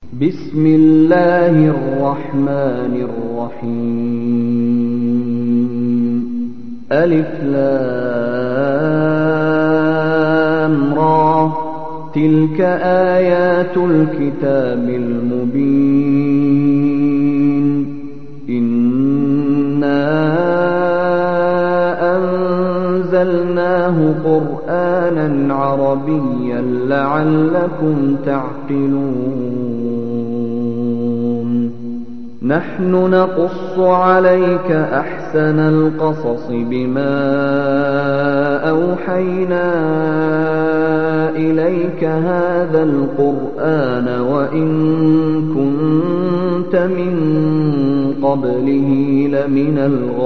بسم الله الرحمن الرحيم. ألف لام را، تلك آيات الكتاب المبين. إنا أنزلناه قرآنا عربيا لعلكم تعقلون. نحن نقص عليك أحسن القصص بما أوحينا إليك هذا القرآن وإن كنت من قبله لمن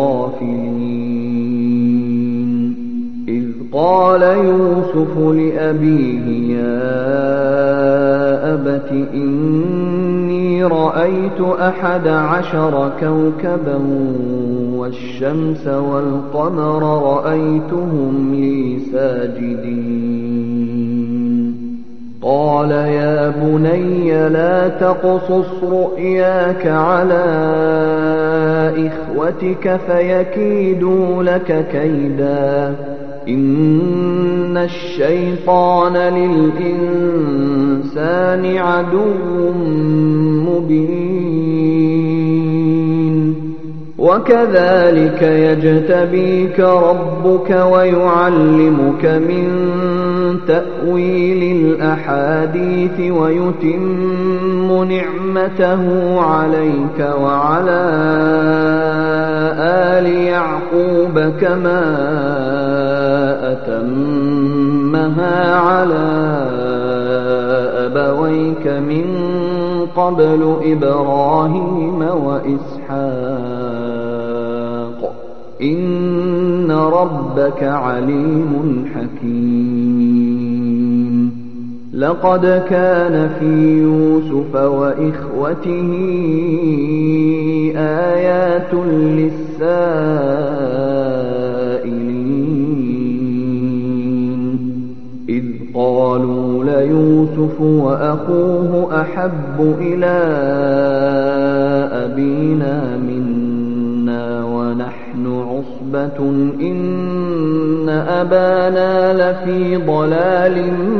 الغافلين. إذ قال يوسف لأبيه يا أبت إني رأيت 11 كوكبا والشمس والقمر رأيتهم لي ساجدين. قال يا بني لا تقصص رؤياك على إخوتك فيكيدوا لك كيدا، إن الشيطان للإنسان عدو مبين. وكذلك يجتبيك ربك ويعلمك من تأويل الأحاديث ويتم نعمته عليك وعلى آل يعقوب كما أتمها على أبويك من قبل إبراهيم وإسحاق، إن ربك عليم حكيم. لقد كان في يوسف وإخوته آيات للسائلين، إذ قالوا ليوسف وأخوه أحب إلى أبينا منا ونحن عصبة إن أبانا لفي ضلال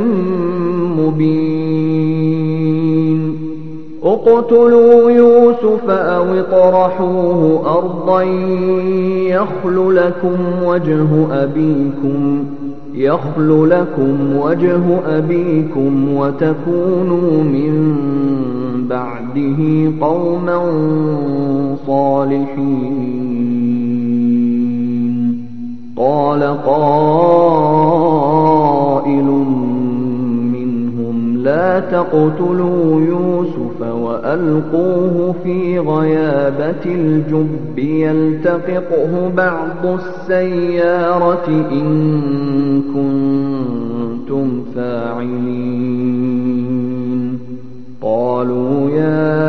مبين. اقتلوا يوسف أو اطرحوه أرضا يخل لكم وجه أبيكم وتكونوا من بعده قوما صالحين. قال قائل منهم لا تقتلوا يوسف وألقوه في غيابة الجب يلتقطه بعض السيارة إن كنتم فاعلين. قالوا يا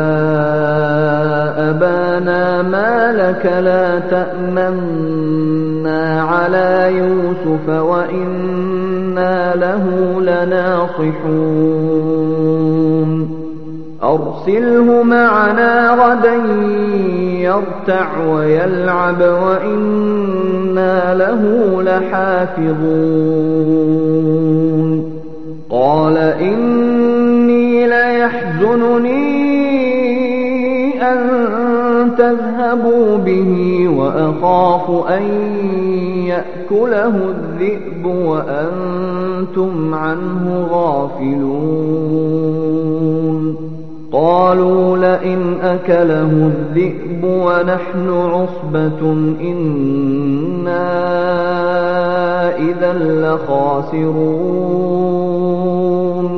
أبانا ما لك لا تأمنا على يوسف وإنا له لناصحون. أرسله معنا غدا يرتع ويلعب وإنا له لحافظون. قال إني ليحزنني أن تذهبوا به وأخاف أن يأكله الذئب وأنتم عنه غافلون. قالوا لئن أكله الذئب ونحن عصبة إنا إذا لخاسرون.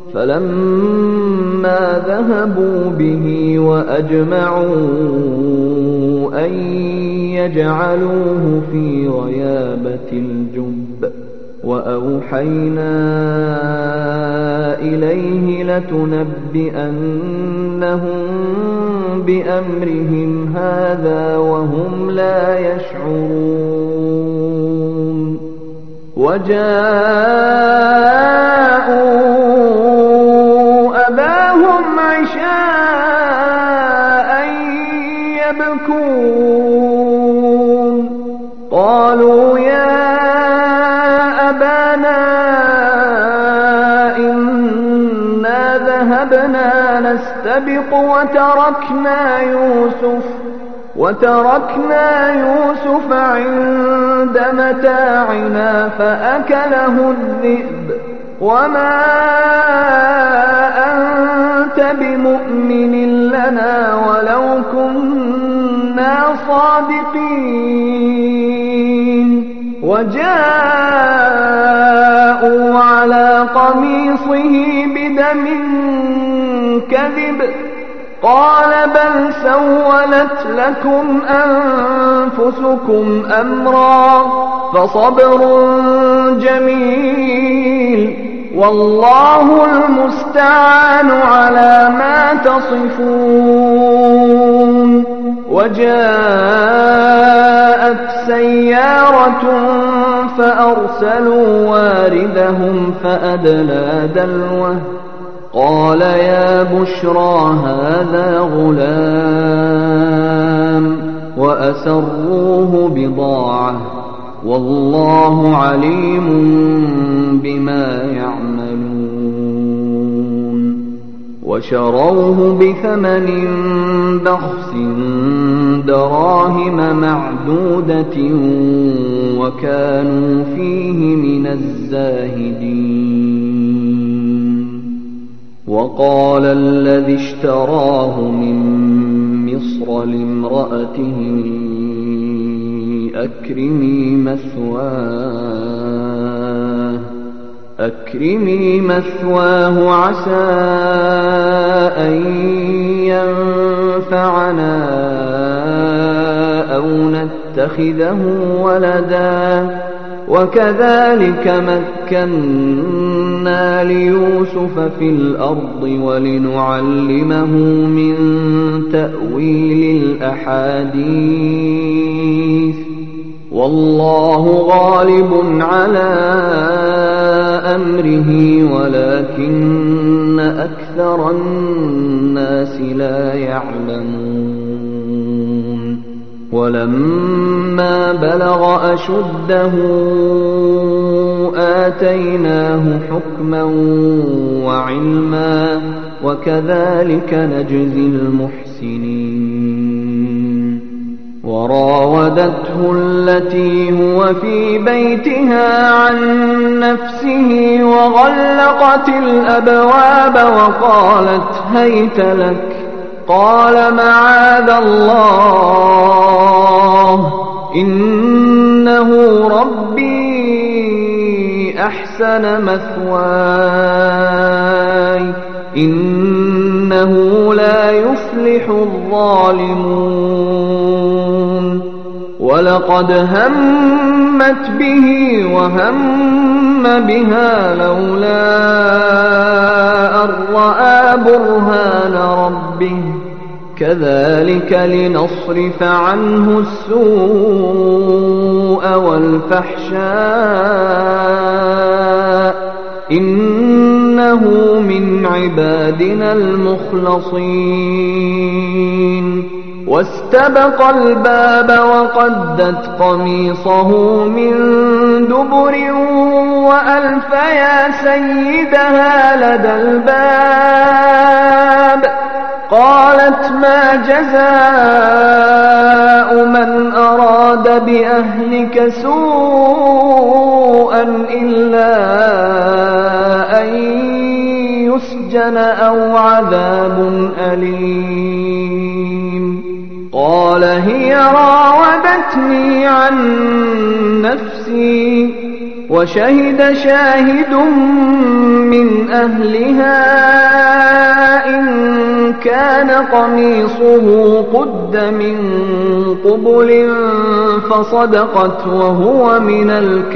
فلما ذهبوا به وأجمعوا أن يجعلوه في غيابة الجب وأوحينا إليه لتنبئنهم بأمرهم هذا وهم لا يشعرون. وجاءوا أباهم عشاء عشاء يبكون قالوا يا أبانا إنا ذهبنا نستبق وتركنا يوسف عند متاعنا فأكله الذئب وما أنت بمؤمن لنا ولو كنا صادقين وجاءوا على قميصه بدم كذب قال بل سولت لكم أنفسكم أمرا فصبر جميل والله المستعان على ما تصفون وجاءت سيارة فأرسلوا واردهم فأدلى دلوه قال يا بشرى هذا غلام وأسروه بضاعة والله عليم بما يعملون وشروه بثمن بخس دراهم معدودة وكانوا فيه من الزاهدين وقال الذي اشتراه من مصر لامرأته أكرمي مثواه عسى أن ينفعنا أو نتخذه ولدا وكذلك مكنا ليوسف في الأرض ولنعلمه من تأويل الأحاديث والله غالب على أمره ولكن أكثر الناس لا يعلمون ولما بلغ أشده آتيناه حكما وعلما وكذلك نجزي المحسنين وراودته التي هو في بيتها عن نفسه وغلقت الأبواب وقالت هيت لك قال معاذ الله إنه ربي أحسن مثواي إنه لا يفلح الظالمون ولقد همت به وهم بها لولا أن رأى برهان ربه كذلك لنصرف عنه السوء والفحشاء إنه من عبادنا المخلصين واستبق الباب وقدت قميصه من دبر وألف يا سيدها لدى الباب قالت ما جزاء من أراد بأهلك سوءا إلا أن يسجن أو عذاب أليم قال هي راودتني عن نفسي وشهد شاهد من أهلها إن كان قميصه قد من قبل فصدقت وهو من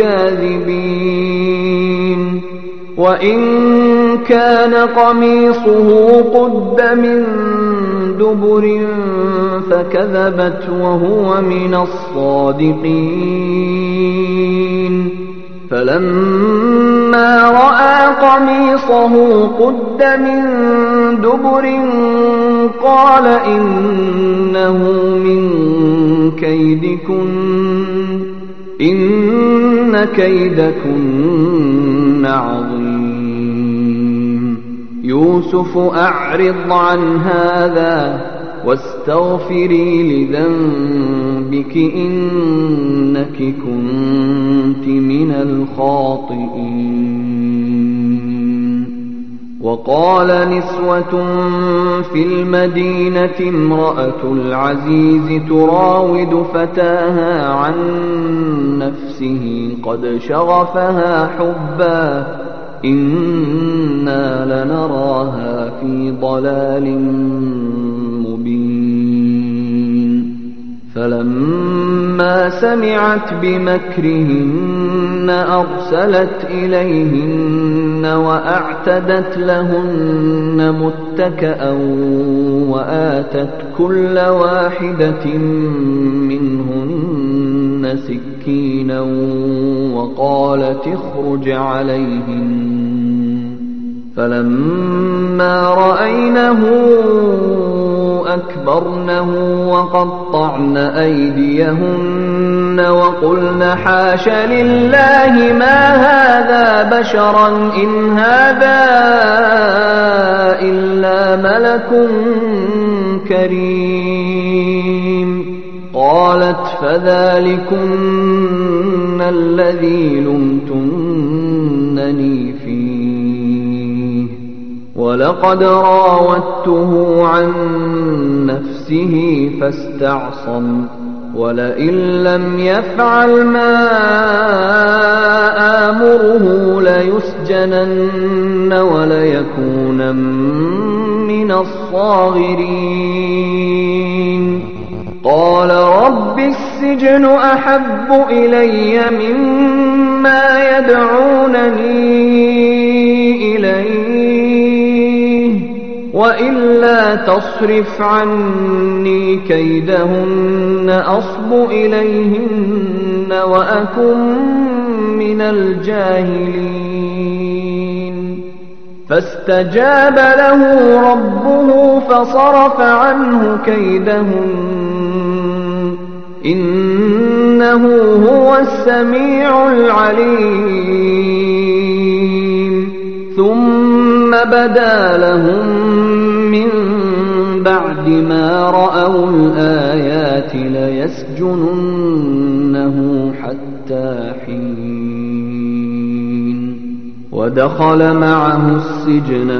الكاذبين وإن كان قميصه قد من دبر فكذبت وهو من الصادقين فلما فلما رأى قميصه قد من دبر قال إنه من كيدكن إن كيدكن عظيم يوسف أعرض عن هذا واستغفري لذنبك إنك كنت من الخاطئين. وقال نسوة في المدينة امرأة العزيز تراود فتاها عن نفسه قد شغفها حبا إنا لنراها في ضلال مبين. فلما سمعت بمكرهن أرسلت إليهن وأعتدت لهن متكأ وآتت كل واحدة منهن سكينا وقالت اخرج عليهن. فلما رأينه أكبرنه وقطعن أيديهن وقلن حاش لله ما هذا بشرا إن هذا إلا ملك كريم. قالت فذلكن الذي لمتنني فيه ولقد راودته عن نفسه فاستعصم ولئن لم يفعل ما آمره ليسجنن وليكونن من الصاغرين. قال رب السجن أحب إلي مما يدعونني إليه وإلا تصرف عني كيدهن أصب إليهن وأكن من الجاهلين. فاستجاب له ربه فصرف عنه كيدهن إنه هو السميع العليم. ثم بدا لهم من بعد ما رأوا الآيات ليسجننه حتى حين. ودخل معه السجن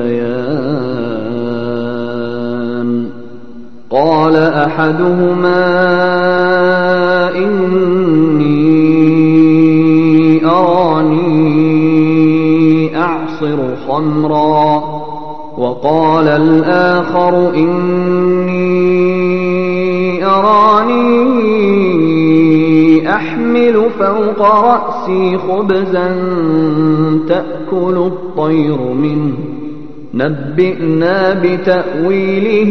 فتيان قال أحدهما إني أراني أعصر خمرا وقال الآخر إني أراني أحمل فوق رأسي خبزا تأكل الطير منه نبئنا بتأويله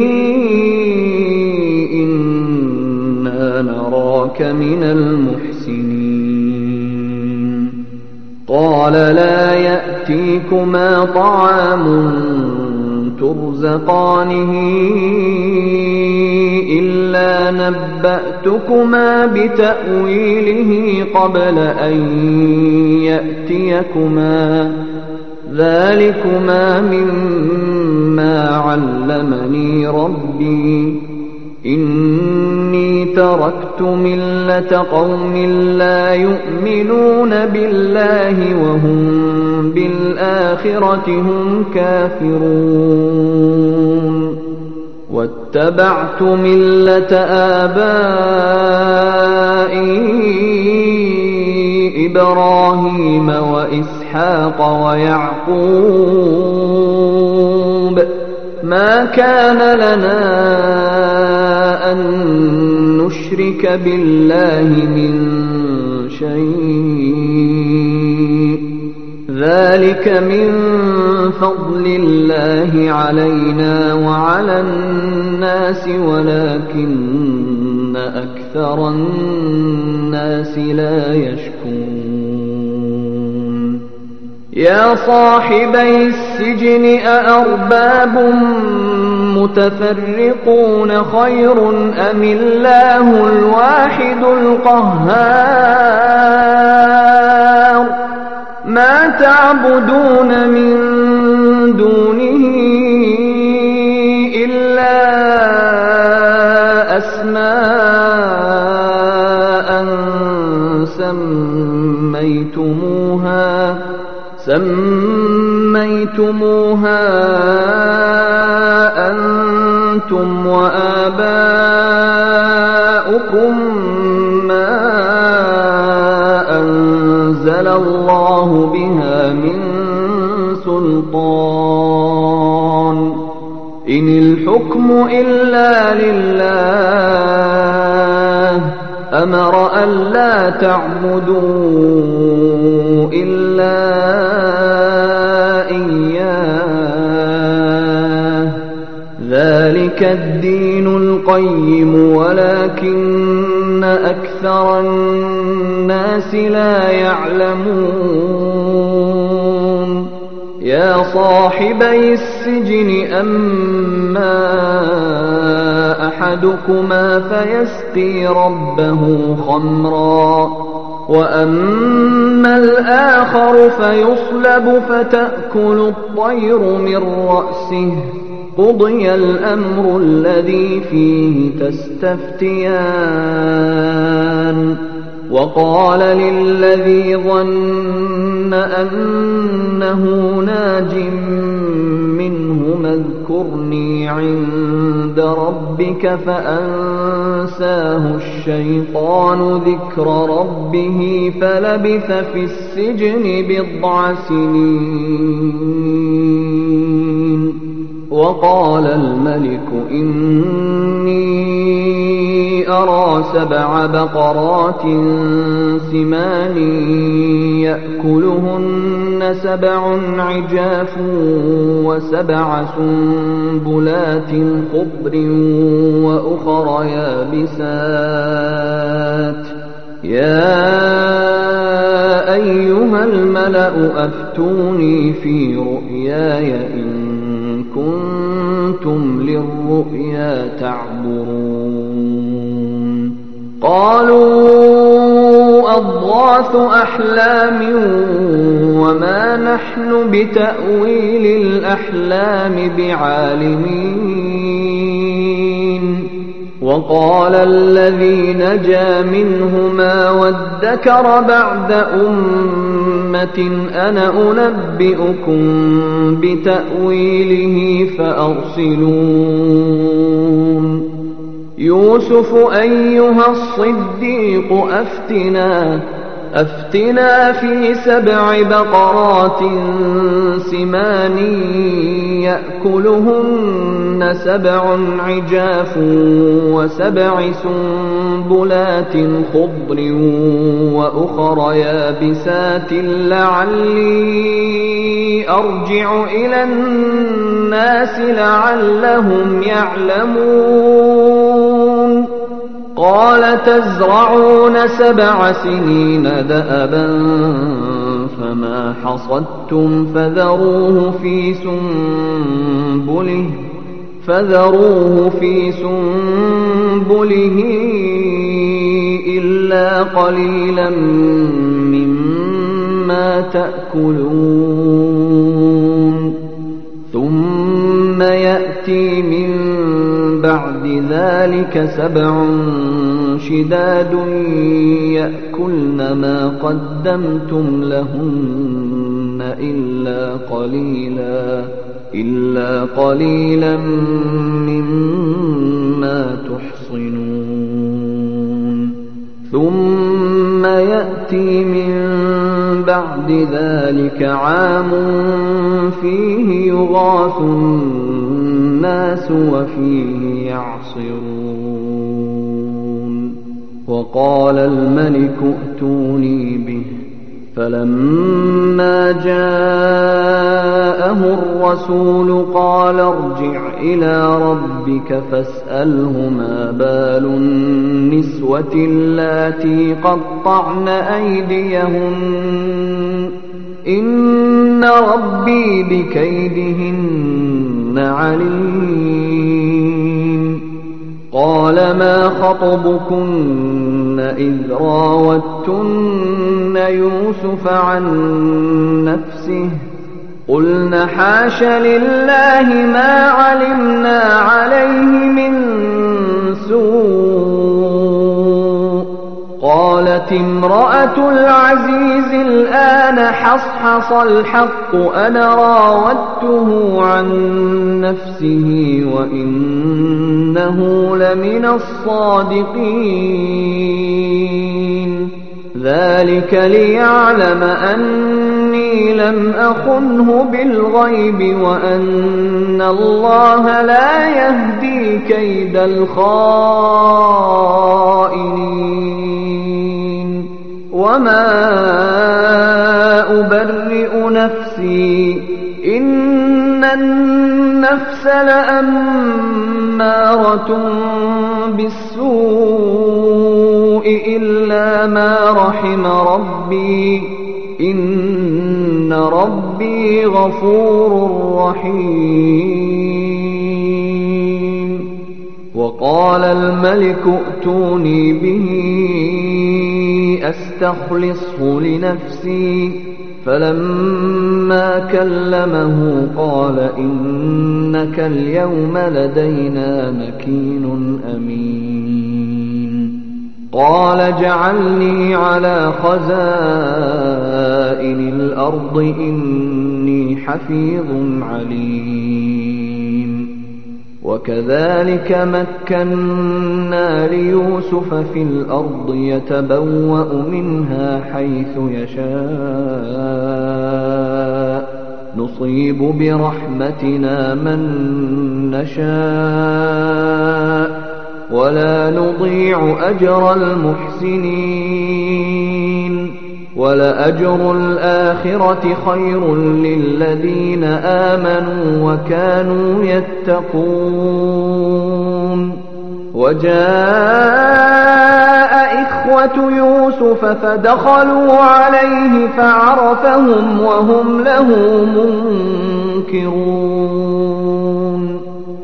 إنا نراك من المحسنين. قال لا يأتيكما طعام ترزقانه إلا نبأتكما بتأويله قبل أن يأتيكما ذلكما مما علمني ربي إني تركت ملة قوم لا يؤمنون بالله وهم بالآخرة هم كافرون واتبعت ملة آبائي إبراهيم وإسحاق ويعقوب ما كان لنا أن نشرك بالله من شيء ذلك من فضل الله علينا وعلى الناس ولكن أكثر الناس لا يشكرون يا صاحبي السجن أأرباب متفرقون خير أم الله الواحد القهار ما تعبدون من دونه إلا أسماء سميتموها أنتم وآباؤكم ما أنزل الله بها من سلطان إن الحكم إلا لله أمر ألا تعبدوا إلا إياه ذلك الدين القيم ولكن أكثر الناس لا يعلمون يا صاحبي السجن أما أحدكما فيسقي ربه خمرا وأما الآخر فيصلب فتأكل الطير من رأسه قضي الأمر الذي فيه تستفتيان وقال للذي ظن أنه ناج منه اذكرني عند ربك فأنساه الشيطان ذكر ربه فلبث في السجن 10 سنين وقال الملك إني أرى 7 بقرات سمان يأكلهن 7 عجاف و7 سنبلات خضر وأخر يابسات يا أيها الملأ أفتوني في رؤياي إن كنتم للرؤيا تعبرون قالوا أضغاث أحلام وما نحن بتأويل الأحلام بعالمين وقال الذي نجا منهما وادكر بعد أمة أنا أنبئكم بتأويله فأرسلون يوسف أيها الصديق أفتنا في 7 بقرات سمان يأكلهن 7 عجاف و7 سنبلات خضر وأخر يابسات لعلي أرجع إلى الناس لعلهم يعلمون قال تزرعون 7 سنين دأبا فما حصدتم فذروه في سنبله إلا قليلا مما تأكلون ثم يأتي من بعد ذلك 7 شداد يأكلن ما قدمتم لهن إلا قليلا مما تحصنون ثم يأتي من بعد ذلك عام فيه يغاث الناس وفيه يعصرون وقال الملك ائتوني به فلما جاءه الرسول قال ارجع إلى ربك فاسأله ما بال النسوة اللاتي قطعن أيديهن إن ربي بكيدهن عليم. قال ما خطبكن إذ راوتن يوسف عن نفسه قلن حاش لله ما علمنا عليه من سوء. قالت امرأة العزيز الآن حصحص الحق أنا راودته عن نفسه وإنه لمن الصادقين. ذلك ليعلم أني لم أخنه بالغيب وأن الله لا يهدي كيد الخائنين. وما أبرئ نفسي إن النفس لأمارة بالسوء إلا ما رحم ربي إن ربي غفور رحيم. وقال الملك ائتوني به أستخلصه لنفسي فلما كلمه قال إنك اليوم لدينا مكين أمين. قال اجعلني على خزائن الأرض إني حفيظ عليم. وكذلك مكنا ليوسف في الأرض يتبوأ منها حيث يشاء نصيب برحمتنا من نشاء ولا نضيع أجر المحسنين. ولأجر الآخرة خير للذين آمنوا وكانوا يتقون. وجاء إخوة يوسف فدخلوا عليه فعرفهم وهم له منكرون.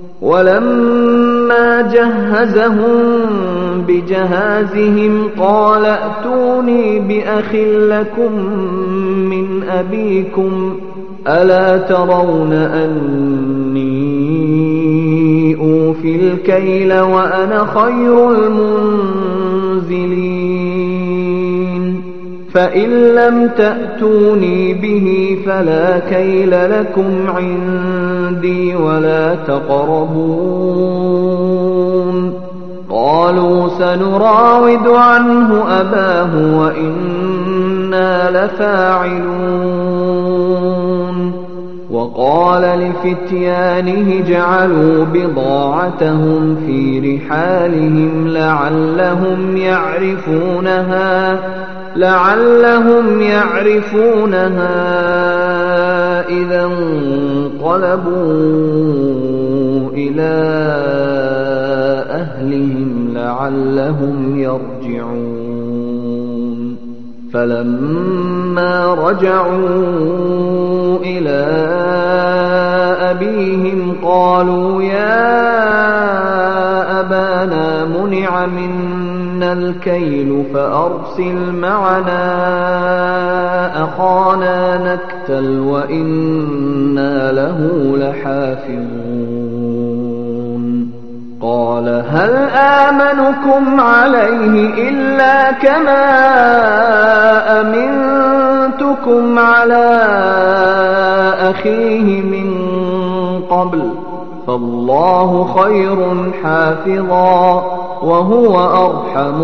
ولما جهزهم بجهازهم قال ائتوني بأخ لكم من أبيكم ألا ترون أني أوفي الكيل وأنا خير المنزلين. فإن لم تأتوني به فلا كيل لكم عندي ولا تقربون. قالوا سنراود عنه أباه وإنا لفاعلون. وقال لفتيانه اجعلوا بضاعتهم في رحالهم لعلهم يعرفونها إذا انقلبوا إلى أهلهم لعلهم يرجعون. فلما رجعوا إلى أبيهم قالوا يا أبانا منع منا الكيل فأرسل معنا أخانا نكتل وإنا له لحافظون. قال هل آمنكم عليه إلا كما أمنتكم على أخيه من قبل فالله خير حافظا وهو أرحم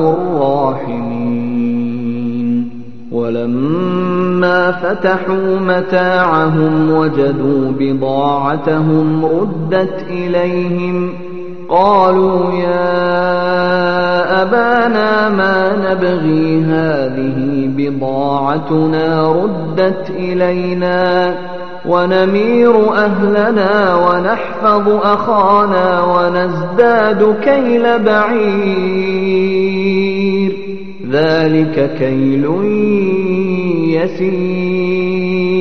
الراحمين. ولما فتحوا متاعهم وجدوا بضاعتهم ردت إليهم قالوا يا أبانا ما نبغي هذه بضاعتنا ردت إلينا ونمير أهلنا ونحفظ أخانا ونزداد كيل بعير ذلك كيل يسير.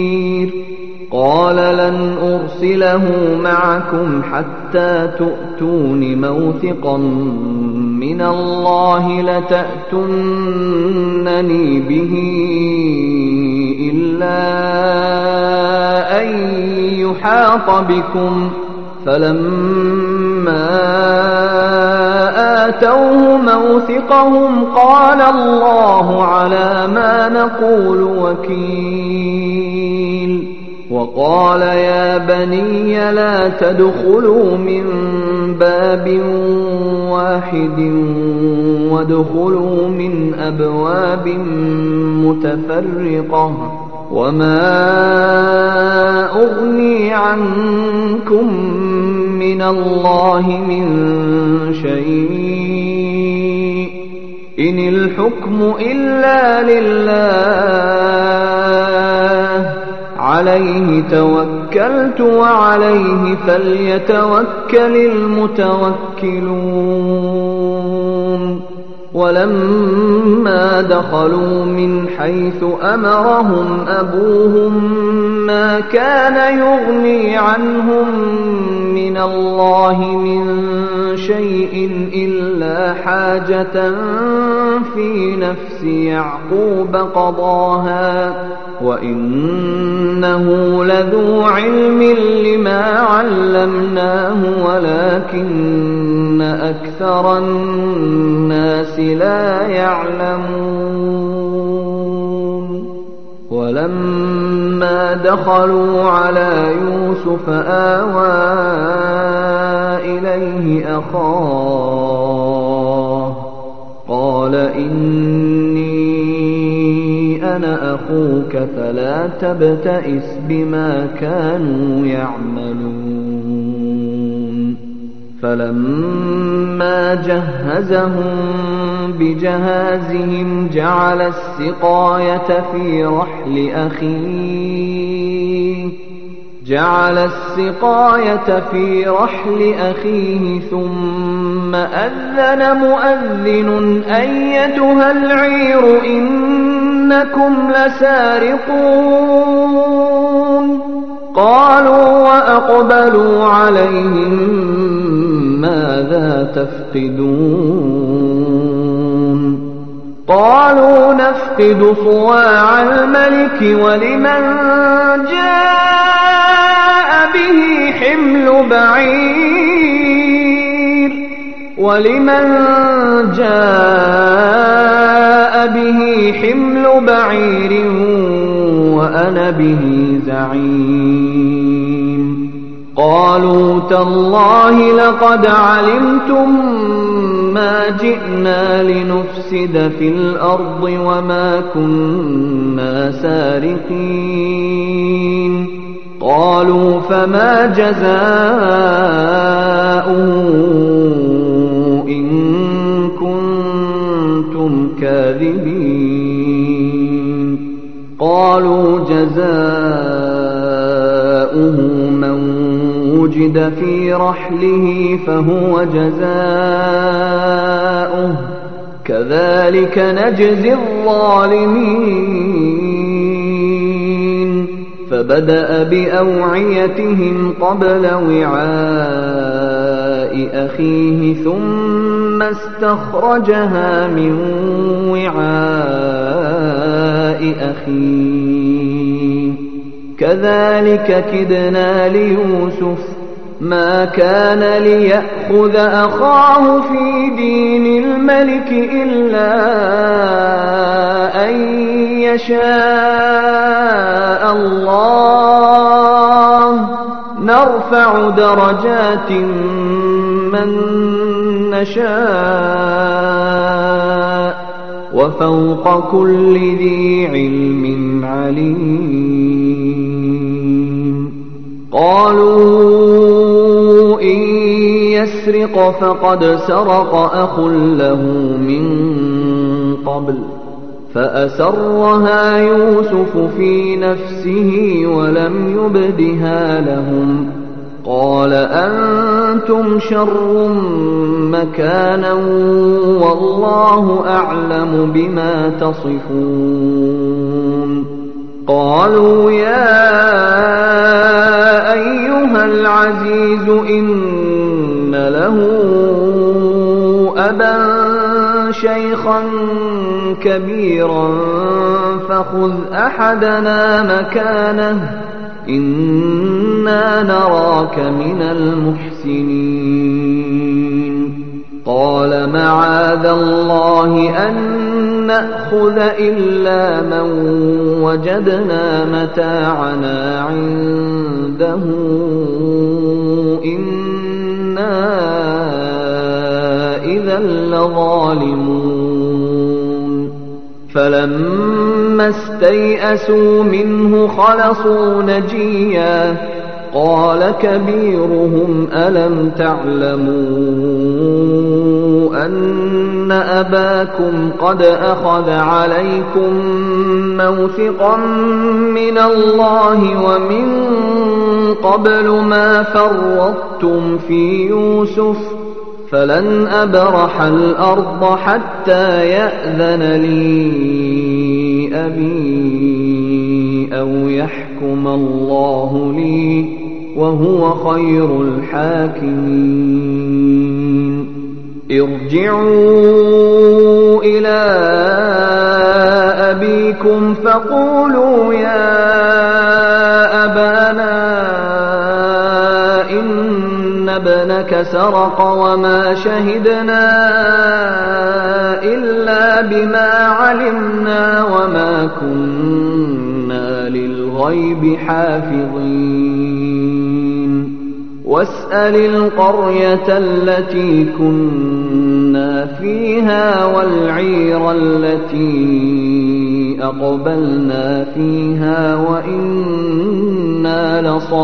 قال لن أرسله معكم حتى تؤتون موثقا من الله لتأتونني به إلا أن يحاط بكم. فلما آتوه موثقهم قال الله على ما نقول وكيل. وقال يا بني لا تدخلوا من باب واحد وادخلوا من أبواب متفرقة وما أغني عنكم من الله من شيء إن الحكم إلا لله عليه توكلت وعليه فليتوكل المتوكلون. ولما دخلوا من حيث أمرهم أبوهم ما كان يغني عنهم من الله من شيء إلا حاجة في نفس يعقوب قضاها وإنه لذو علم لما علمناه ولكن أكثر الناس لا يعلمون. ولما دخلوا على يوسف آوى إليه أخاه قال إني أنا أخوك فلا تبتئس بما كانوا يعملون. فلما جهزهم بجهازهم جعل السقاية في رحل أخيه ثم أذن مؤذن أيتها العير إنكم لسارقون. قالوا وأقبلوا عليهم ماذا تفقدون؟ قالوا نفقد صواع الملك ولمن جاء به حمل بعير وأنا به زعيم. قالوا تالله لقد علمتم ما جئنا لنفسد في الأرض وما كنا سارقين. قالوا فما جزاؤه إن كنتم كاذبين؟ قالوا جزاؤه من وجد في رحله فهو جزاؤه كذلك نجزي الظالمين. فبدأ بأوعيتهم قبل وعاء أخيه ثم استخرجها من وعاء أخيه كذلك كدنا ليوسف ما كان ليأخذ أخاه في دين الملك إلا أن يشاء الله نرفع درجات من نشاء وفوق كل ذي علم عليم. قالوا إن يسرق فقد سرق أخ له من قبل فأسرها يوسف في نفسه ولم يبدها لهم. قال أنتم شر مكانا والله أعلم بما تصفون. قالوا يا أيها العزيز إن له أبا شيخا كبيرا فخذ أحدنا مكانه إنا نراك من المحسنين قال معاذ الله أن نأخذ إلا من وجدنا متاعنا عنده إنا إذا لظالمون فلما استيئسوا منه خلصوا نجيا قال كبيرهم ألم تعلموا أن أباكم قد أخذ عليكم موثقا من الله ومن قبل ما فرطتم في يوسف فلن أبرح الأرض حتى يأذن لي أبي أو يحكم الله لي وهو خير الحاكمين ارجعوا إلى أبيكم فقولوا يا أبانا إن ابنك سرق وما شهدنا إلا بما علمنا وما كنا للغيب حافظين واسأل القرية التي كنا فيها والعير التي أقبلنا فيها وإنا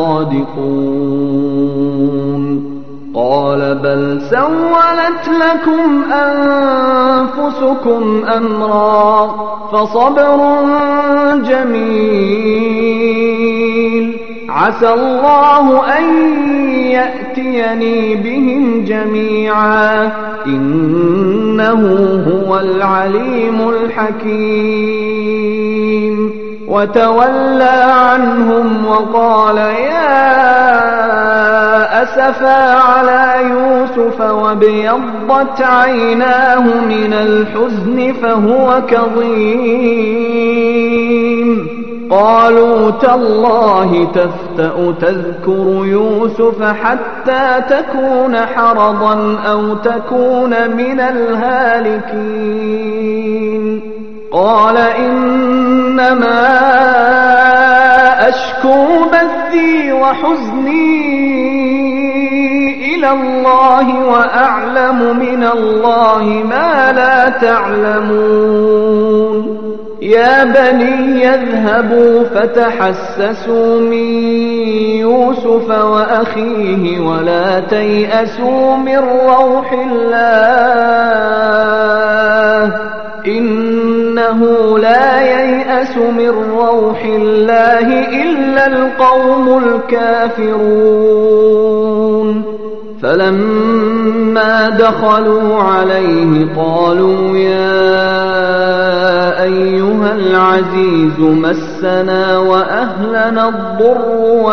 لصادقون قال بل سولت لكم أنفسكم أمرا فصبر جميل عسى الله أن يأتيني بهم جميعا إنه هو العليم الحكيم وتولى عنهم وقال يا أسفا على يوسف وابيضت عيناه من الحزن فهو كظيم قالوا تالله تفتأ تذكر يوسف حتى تكون حرضا أو تكون من الهالكين قال إنما أشكو بثي وحزني إلى الله وأعلم من الله ما لا تعلمون يا بني يذهبوا فتحسسوا من يوسف وأخيه ولا تيأسوا من روح الله إنه لا ييأس من روح الله إلا القوم الكافرون فلما دخلوا عليه قالوا يا أيها العزيز مسنا وأهلنا الضر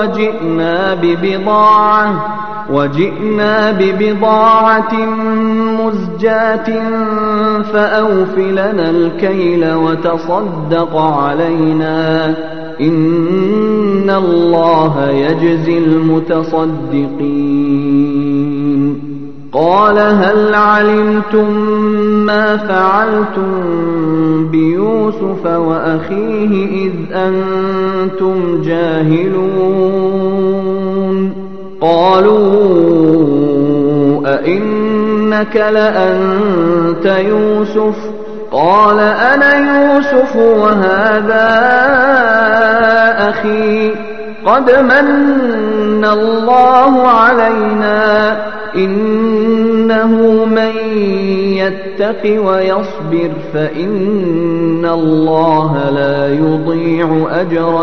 وجئنا ببضاعة مزجاة فأوف لنا الكيل وتصدق علينا إن الله يجزي المتصدقين قال هل علمتم ما فعلتم بيوسف وأخيه إذ أنتم جاهلون قالوا أئنك لأنت يوسف قال أنا يوسف وهذا أخي قد من الله علينا إنه من يتق ويصبر فإن الله لا يضيع أجر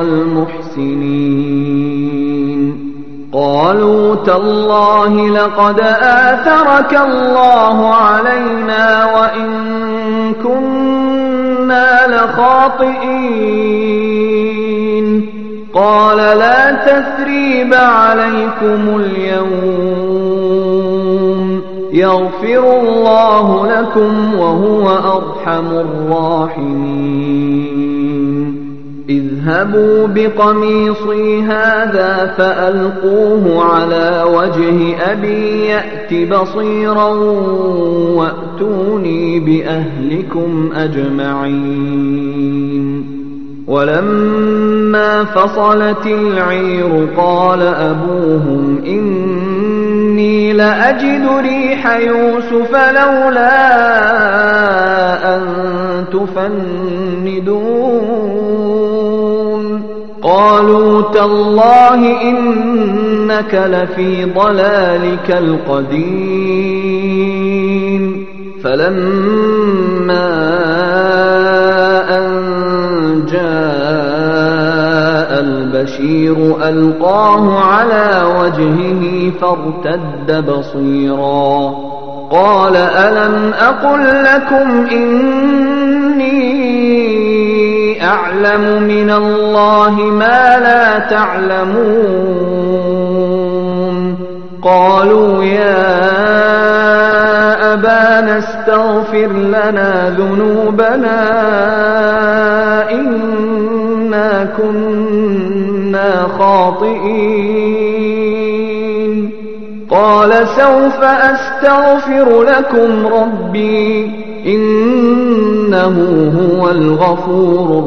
المحسنين قالوا تالله لقد آثرك الله علينا وإن كنا لخاطئين قال لا تثريب عليكم اليوم يغفر الله لكم وهو أرحم الراحمين اذهبوا بقميصي هذا فألقوه على وجه أبي يأت بصيرا وأتوني بأهلكم أجمعين ولما فصلت العير قال أبوهم إني لأجد ريح يوسف لولا أن تفندون قالوا تالله إنك لفي ضلالك القديم فلما أن جاء البشير ألقاه على وجهه فارتد بصيرا قال ألم أقل لكم إني أعلم من الله ما لا تعلمون قالوا يا أبانا استغفر لنا ذنوبنا إنا كنا خاطئين قال سوف أستغفر لكم ربي إنه هو الغفور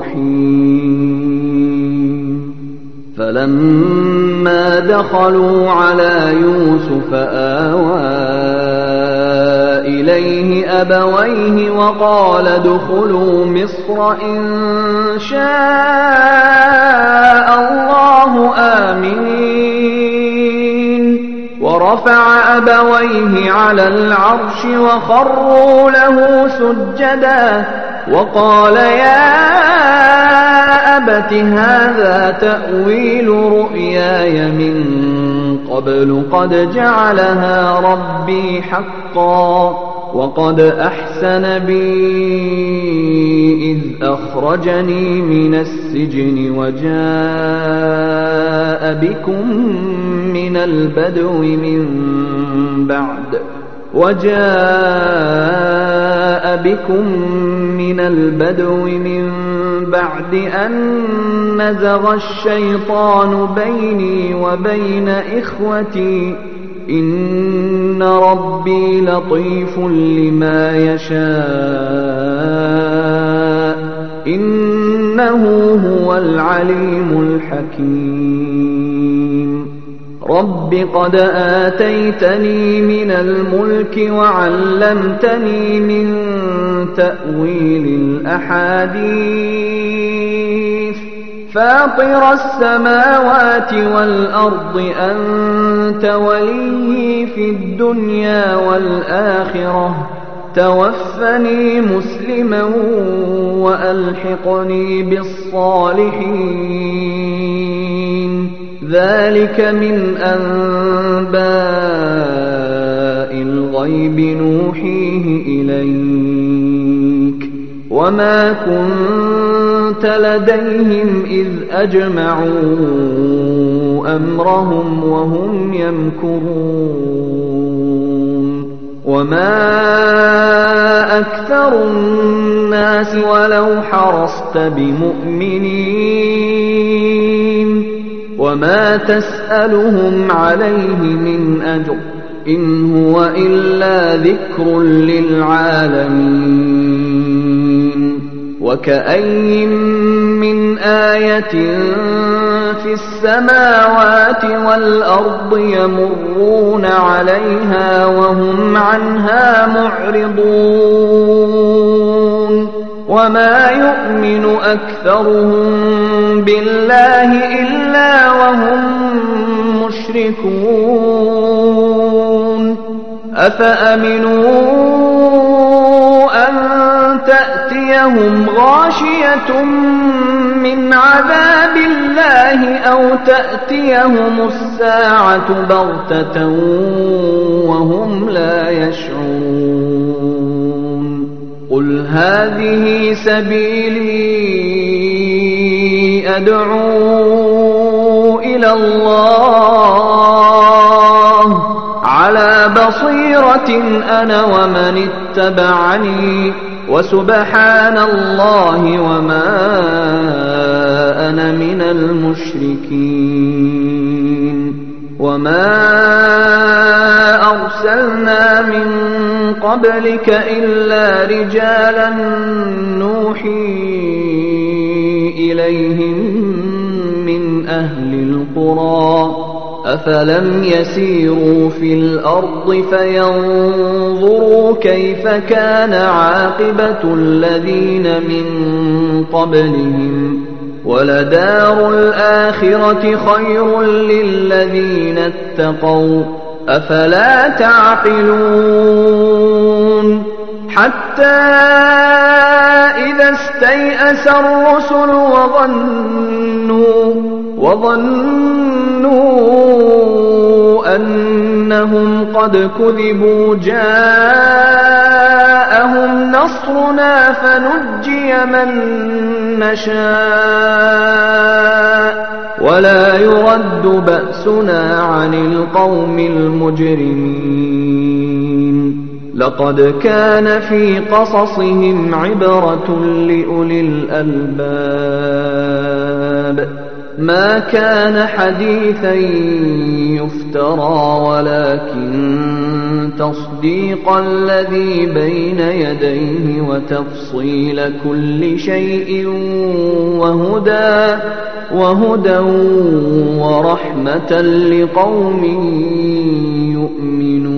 الرحيم فلما دخلوا على يوسف آوى إليه أبويه وقال ادخلوا مصر إن شاء الله آمنين ورفع أبويه على العرش وخروا له سجدا وقال يا أبت هذا تأويل رؤياي من قبل قد جعلها ربي حقا وقد أحسن بي إذ أخرجني من السجن وجاء بكم من البدو من بعد أن نزغ الشيطان بيني وبين إخوتي إن ربي لطيف لما يشاء إنه هو العليم الحكيم رب قد آتيتني من الملك وعلمتني من تأويل الأحاديث فاطر السماوات والأرض أنت ولي في الدنيا والآخرة توفني مسلما وألحقني بالصالحين ذلك من أنباء الغيب نوحيه إليك وما كنت لديهم إذ أجمعوا أمرهم وهم يمكرون وما أكثر الناس ولو حرصت بمؤمنين وما تسألهم عليه من أجر إن هو إلا ذكر للعالمين وكأين من آية في السماوات والأرض يمرون عليها وهم عنها معرضون وما يؤمن أكثرهم بالله إلا وهم مشركون أفأمنوا أن تأتيهم غاشية من عذاب الله أو تأتيهم الساعة بغتة وهم لا يشعرون قل هذه سبيلي أدعو إلى الله على بصيرة أنا ومن اتبعني وسبحان الله وما أنا من المشركين. وما أرسلنا من قبلك إلا رجالا نوحي إليهم من أهل القرى أفلم يسيروا في الأرض فينظروا كيف كان عاقبة الذين من قبلهم ولدار الآخرة خير للذين اتقوا أفلا تعقلون. حتى إذا استيأس الرسل وظنوا أنهم قد كذبوا جاءهم نصرنا فنجي من نشاء ولا يرد بأسنا عن القوم المجرمين. لقد كان في قصصهم عبرة لأولي الألباب ما كان حديثا يفترى ولكن تصديق الذي بين يديه وتفصيل كل شيء وهدى ورحمة لقوم يؤمنون.